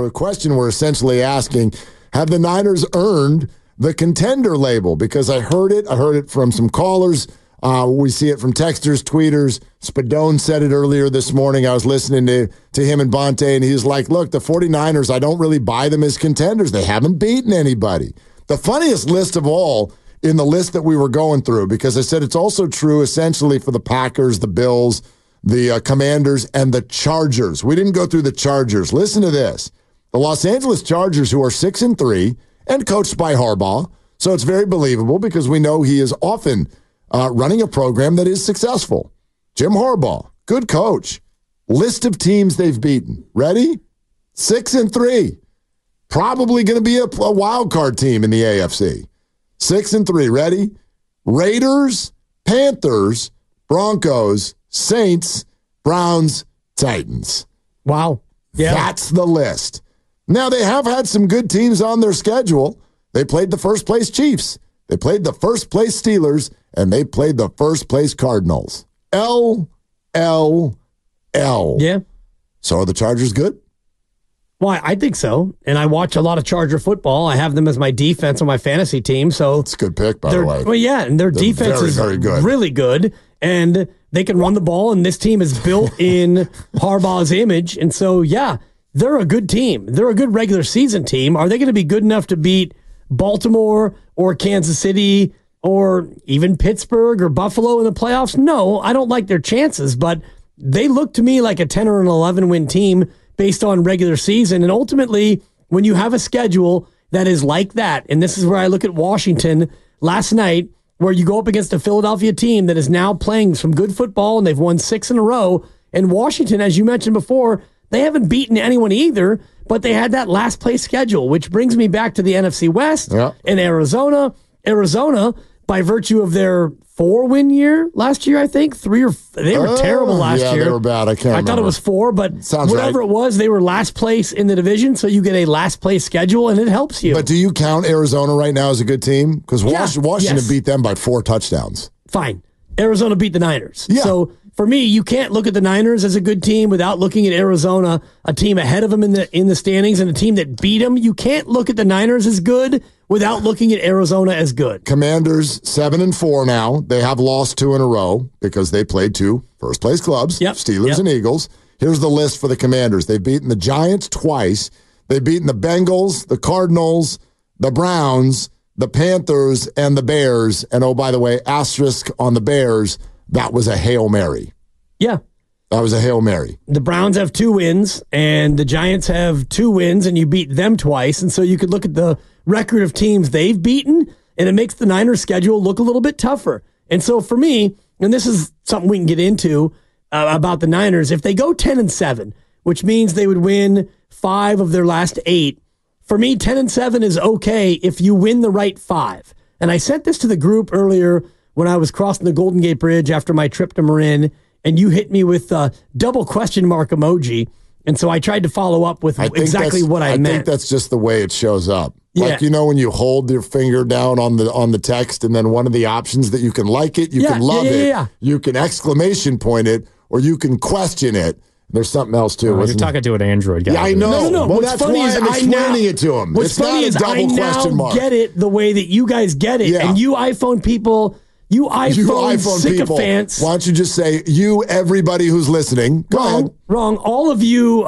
the question we're essentially asking, have the Niners earned the contender label? Because I heard it from some callers. We see it from texters, tweeters. Spadone said it earlier this morning. I was listening to him and Bonte, and he was like, look, the 49ers, I don't really buy them as contenders. They haven't beaten anybody. The funniest list of all in the list that we were going through, because I said it's also true essentially for the Packers, the Bills, the Commanders, and the Chargers. We didn't go through the Chargers. Listen to this. The Los Angeles Chargers, who are 6-3 and coached by Harbaugh, so it's very believable because we know he is often running a program that is successful. Jim Harbaugh, good coach. List of teams they've beaten. Ready? 6-3. Probably going to be a wild card team in the AFC. 6-3. Ready? Raiders, Panthers, Broncos, Saints, Browns, Titans. Wow. Yeah. That's the list. Now, they have had some good teams on their schedule. They played the first-place Chiefs. They played the first-place Steelers, and they played the first-place Cardinals. L. Yeah. So are the Chargers good? Well, I think so. And I watch a lot of Charger football. I have them as my defense on my fantasy team. So it's a good pick, by the way. Well, yeah, and their defense is very good. Really good. And they can run the ball, and this team is built in Harbaugh's image. And so, yeah, they're a good team. They're a good regular season team. Are they going to be good enough to beat Baltimore or Kansas City or even Pittsburgh or Buffalo in the playoffs? No, I don't like their chances, but they look to me like a 10 or an 11 win team based on regular season. And ultimately, when you have a schedule that is like that, and this is where I look at Washington last night, where you go up against a Philadelphia team that is now playing some good football, and they've won 6 in a row. And Washington, as you mentioned before, they haven't beaten anyone either, but they had that last place schedule, which brings me back to the NFC West and Arizona. Arizona, by virtue of their 4-win year last year, I think. They were terrible last year. Yeah, they were bad. I thought it was 4, but sounds whatever right. it was, they were last place in the division, so you get a last place schedule, and it helps you. But do you count Arizona right now as a good team? Because Washington beat them by 4 touchdowns. Fine. Arizona beat the Niners. Yeah. So for me, you can't look at the Niners as a good team without looking at Arizona, a team ahead of them in the standings and a team that beat them. You can't look at the Niners as good without looking at Arizona as good. Commanders 7-4 now. They have lost 2 in a row because they played 2 first-place clubs, Steelers and Eagles. Here's the list for the Commanders. They've beaten the Giants twice. They've beaten the Bengals, the Cardinals, the Browns, the Panthers, and the Bears. And, oh, by the way, asterisk on the Bears, that was a Hail Mary. Yeah. That was a Hail Mary. The Browns have 2 wins, and the Giants have 2 wins, and you beat them twice. And so you could look at the record of teams they've beaten, and it makes the Niners' schedule look a little bit tougher. And so for me, and this is something we can get into about the Niners, if they go 10-7, which means they would win 5 of their last 8, for me, 10-7 is okay if you win the right 5. And I sent this to the group earlier when I was crossing the Golden Gate Bridge after my trip to Marin, and you hit me with a double question mark emoji. And so I tried to follow up with exactly what I meant. I think that's just the way it shows up. Yeah. Like, when you hold your finger down on the text, and then one of the options that you can like it, you can love it, you can exclamation point it, or you can question it. There's something else, too. You're talking to an Android guy. Yeah, I know. No. Well, What's that's funny why is I'm explaining it to him. What's funny is I now get it the way that you guys get it. Yeah. And you iPhone people, you iPhone sycophants. People. Why don't you just say, you, everybody who's listening. Go ahead. Wrong. All of you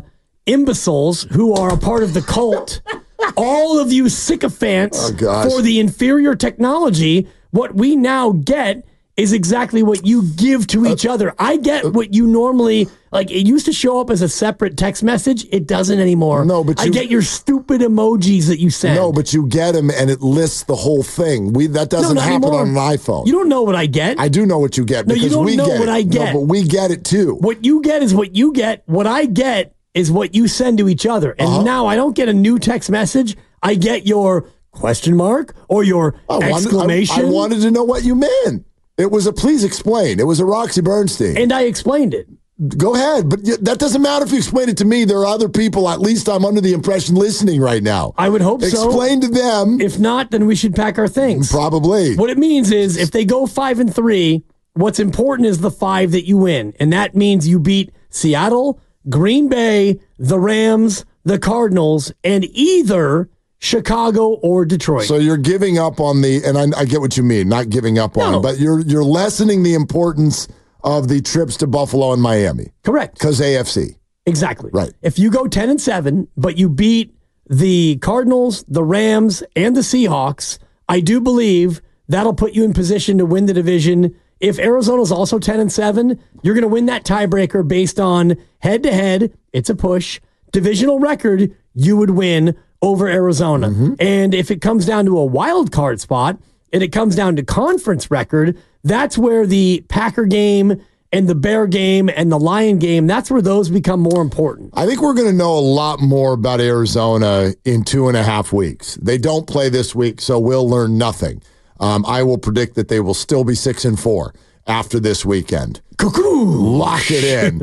imbeciles who are a part of the cult, all of you sycophants for the inferior technology, what we now get is exactly what you give to each other. I get what you normally, like, it used to show up as a separate text message. It doesn't anymore. No, but I get your stupid emojis that you send. No, but you get them and it lists the whole thing. That doesn't happen on an iPhone. You don't know what I get. I do know what you get. No, you don't know what I get. No, but we get it too. What you get is what you get. What I get is what you send to each other. And now I don't get a new text message. I get your question mark or your exclamation. I wanted to know what you meant. It was a please explain. It was a Roxy Bernstein. And I explained it. Go ahead. But that doesn't matter if you explain it to me. There are other people, at least I'm under the impression, listening right now. I would hope so. Explain to them. If not, then we should pack our things. Probably. What it means is if they go 5-3, what's important is the 5 that you win. And that means you beat Seattle, Green Bay, the Rams, the Cardinals, and either Chicago or Detroit. So you're giving up on and I get what you mean, not giving up on it, but you're lessening the importance of the trips to Buffalo and Miami. Correct. Because AFC. Exactly. Right. If you go 10-7, but you beat the Cardinals, the Rams, and the Seahawks, I do believe that'll put you in position to win the division. If Arizona's also 10-7, you're going to win that tiebreaker based on head-to-head. It's a push. Divisional record, you would win over Arizona. Mm-hmm. And if it comes down to a wild card spot and it comes down to conference record, that's where the Packer game and the Bear game and the Lion game, that's where those become more important. I think we're going to know a lot more about Arizona in 2.5 weeks. They don't play this week, so we'll learn nothing. I will predict that they will still be 6-4 after this weekend. Cuckoo! Lock it in.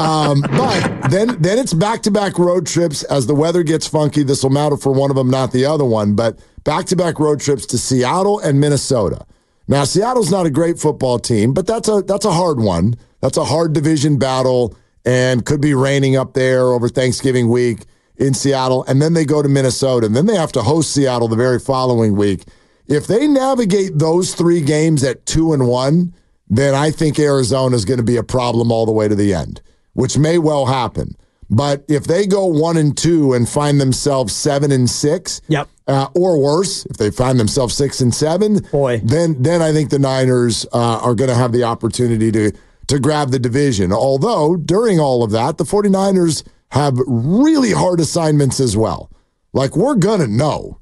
But then it's back-to-back road trips. As the weather gets funky, this will matter for one of them, not the other one, but back-to-back road trips to Seattle and Minnesota. Now, Seattle's not a great football team, but that's a hard one. That's a hard division battle and could be raining up there over Thanksgiving week in Seattle. And then they go to Minnesota, and then they have to host Seattle the very following week. If they navigate those 3 games at 2-1, then I think Arizona is going to be a problem all the way to the end, which may well happen. But if they go 1-2 and find themselves 7-6, yep. Or worse, if they find themselves 6-7, boy, then I think the Niners are going to have the opportunity to grab the division. Although during all of that, the 49ers have really hard assignments as well. Like we're going to know,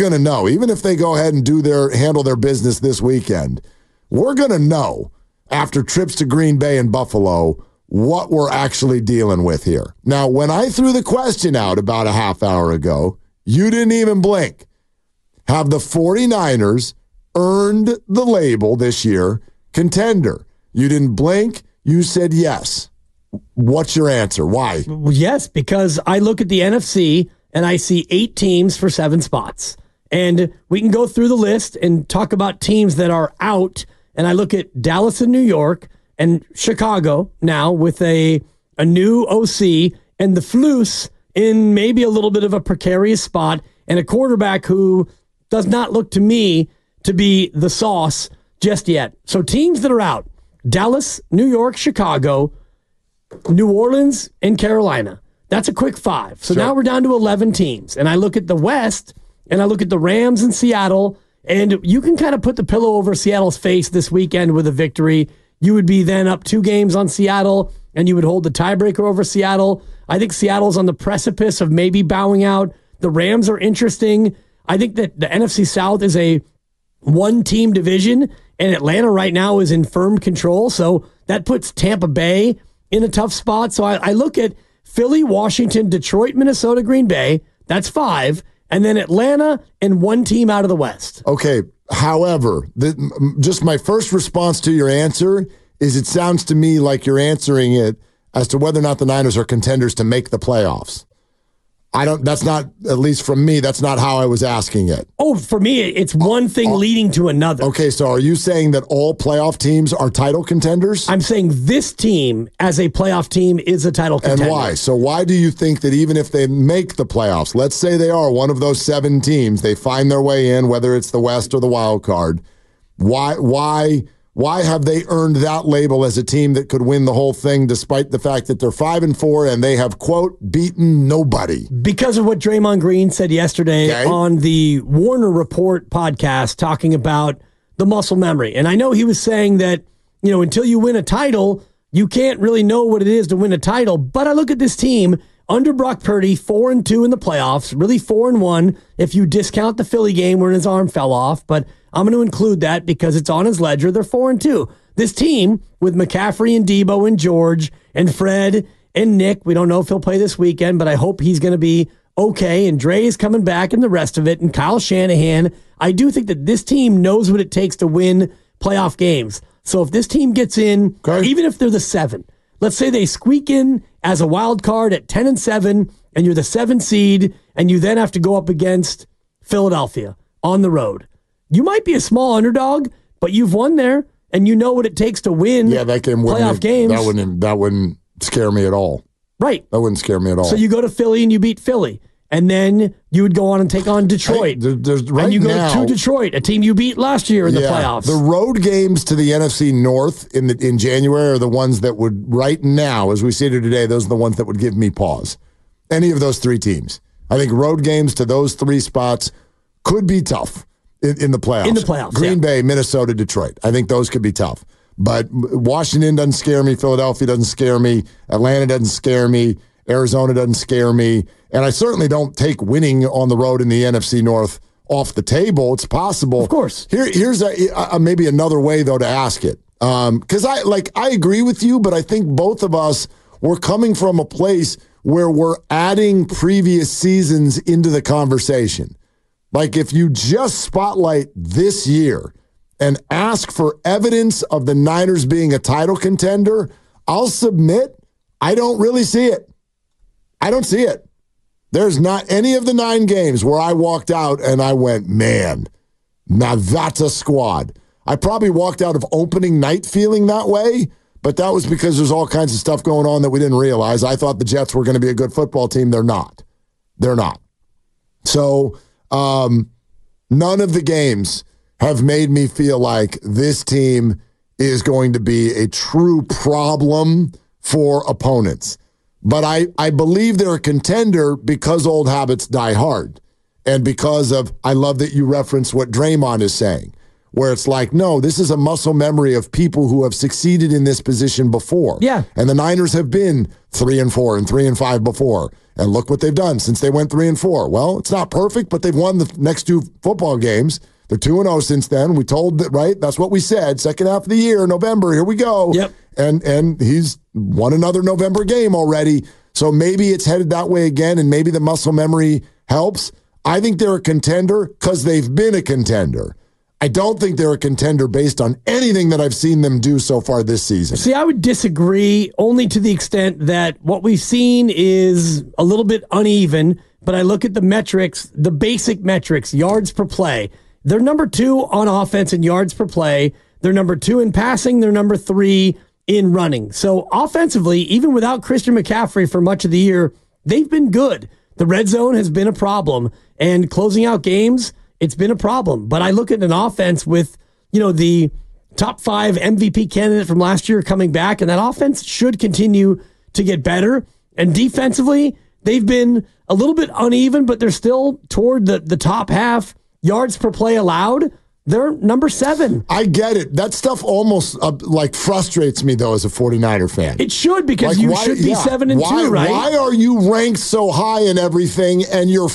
even if they go ahead and handle their business this weekend, we're going to know after trips to Green Bay and Buffalo what we're actually dealing with here. Now, when I threw the question out about a half hour ago, you didn't even blink. Have the 49ers earned the label this year contender? You didn't blink. You said yes. What's your answer? Why? Yes, because I look at the NFC and I see 8 teams for 7 spots. And we can go through the list and talk about teams that are out. And I look at Dallas and New York and Chicago now with a new OC and the Flus in maybe a little bit of a precarious spot and a quarterback who does not look to me to be the sauce just yet. So teams that are out, Dallas, New York, Chicago, New Orleans, and Carolina. That's a quick 5. So now we're down to 11 teams. And I look at the West and I look at the Rams and Seattle, and you can kind of put the pillow over Seattle's face this weekend with a victory. You would be then up 2 games on Seattle, and you would hold the tiebreaker over Seattle. I think Seattle's on the precipice of maybe bowing out. The Rams are interesting. I think that the NFC South is a 1-team division, and Atlanta right now is in firm control. So that puts Tampa Bay in a tough spot. So I look at Philly, Washington, Detroit, Minnesota, Green Bay. That's 5. And then Atlanta and 1 team out of the West. Okay. However, just my first response to your answer is it sounds to me like you're answering it as to whether or not the Niners are contenders to make the playoffs. That's not, at least from me, that's not how I was asking it. Oh, for me, it's one thing leading to another. Okay, so are you saying that all playoff teams are title contenders? I'm saying this team, as a playoff team, is a title contender. And why? So why do you think that even if they make the playoffs, let's say they are one of those 7 teams, they find their way in, whether it's the West or the wild card, why have they earned that label as a team that could win the whole thing despite the fact that they're 5-4 and they have, quote, beaten nobody? Because of what Draymond Green said yesterday on the Warner Report podcast talking about the muscle memory. And I know he was saying that, until you win a title, you can't really know what it is to win a title. But I look at this team under Brock Purdy, 4-2 in the playoffs, really 4-1 if you discount the Philly game where his arm fell off. But I'm going to include that because it's on his ledger. They're 4-2. This team with McCaffrey and Debo and George and Fred and Nick, we don't know if he'll play this weekend, but I hope he's going to be okay. And Dre is coming back and the rest of it. And Kyle Shanahan, I do think that this team knows what it takes to win playoff games. So if this team gets in, even if they're the 7, let's say they squeak in as a wild card at 10-7 and you're the 7 seed and you then have to go up against Philadelphia on the road. You might be a small underdog, but you've won there, and you know what it takes to win that game playoff games. That wouldn't scare me at all. Right. That wouldn't scare me at all. So you go to Philly and you beat Philly. And then you would go on and take on Detroit. And you go to Detroit, a team you beat last year in the playoffs. The road games to the NFC North in January are the ones that would, right now, as we sit here today, those are the ones that would give me pause. Any of those three teams. I think road games to those three spots could be tough in the playoffs. In the playoffs, Green Bay, Minnesota, Detroit. I think those could be tough. But Washington doesn't scare me. Philadelphia doesn't scare me. Atlanta doesn't scare me. Arizona doesn't scare me. And I certainly don't take winning on the road in the NFC North off the table. It's possible. Of course. Here's maybe another way, though, to ask it. Because I agree with you, but I think both of us were coming from a place where we're adding previous seasons into the conversation. Like if you just spotlight this year and ask for evidence of the Niners being a title contender, I'll submit I don't really see it. I don't see it. There's not any of the 9 games where I walked out and I went, man, now that's a squad. I probably walked out of opening night feeling that way, but that was because there's all kinds of stuff going on that we didn't realize. I thought the Jets were going to be a good football team. They're not. They're not. So none of the games have made me feel like this team is going to be a true problem for opponents. But I believe they're a contender because old habits die hard. And because of, I love that you referenced what Draymond is saying, where it's like, no, this is a muscle memory of people who have succeeded in this position before. Yeah. And the Niners have been 3-4 and 3-5 before. And look what they've done since they went 3-4. Well, it's not perfect, but they've won the next 2 football games. They're 2-0 since then. We told that, right? That's what we said. Second half of the year, November, here we go. Yep. And he's won another November game already. So maybe it's headed that way again, and maybe the muscle memory helps. I think they're a contender because they've been a contender. I don't think they're a contender based on anything that I've seen them do so far this season. See, I would disagree only to the extent that what we've seen is a little bit uneven, but I look at the metrics, the basic metrics, yards per play. They're number 2 on offense in yards per play. They're number 2 in passing. They're number 3 in running. So offensively, even without Christian McCaffrey for much of the year, they've been good. The red zone has been a problem, and closing out games, it's been a problem. But I look at an offense with, the top 5 MVP candidate from last year coming back, and that offense should continue to get better. And defensively, they've been a little bit uneven, but they're still toward the top half. Yards per play allowed, they're number 7. I get it. That stuff almost frustrates me, though, as a 49er fan. It should, because you should be 7-2, right? Why are you ranked so high in everything, and you're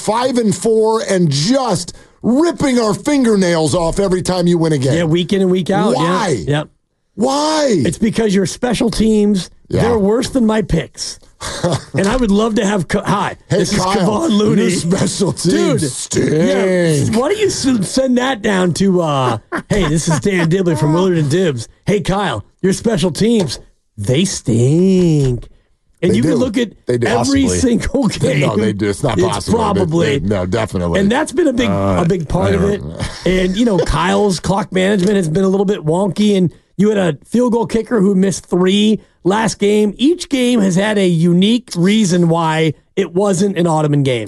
5-4 and just ripping our fingernails off every time you win a game? Yeah, week in and week out. Why? Yeah. Yep. Why? It's because your special teams, they're worse than my picks. And I would love to have... Hi, this Kyle, is Kevon Looney. Your special teams stink. Yeah, why don't you send that down to... hey, this is Dan Dibley from Willard and Dibbs. Hey, Kyle, your special teams, they stink. And you can look at every single game. No, they do. It's not possible. It's probably. No, definitely. And that's been a big part of it. And, Kyle's clock management has been a little bit wonky. And you had a field goal kicker who missed 3 last game. Each game has had a unique reason why it wasn't an Ottoman game.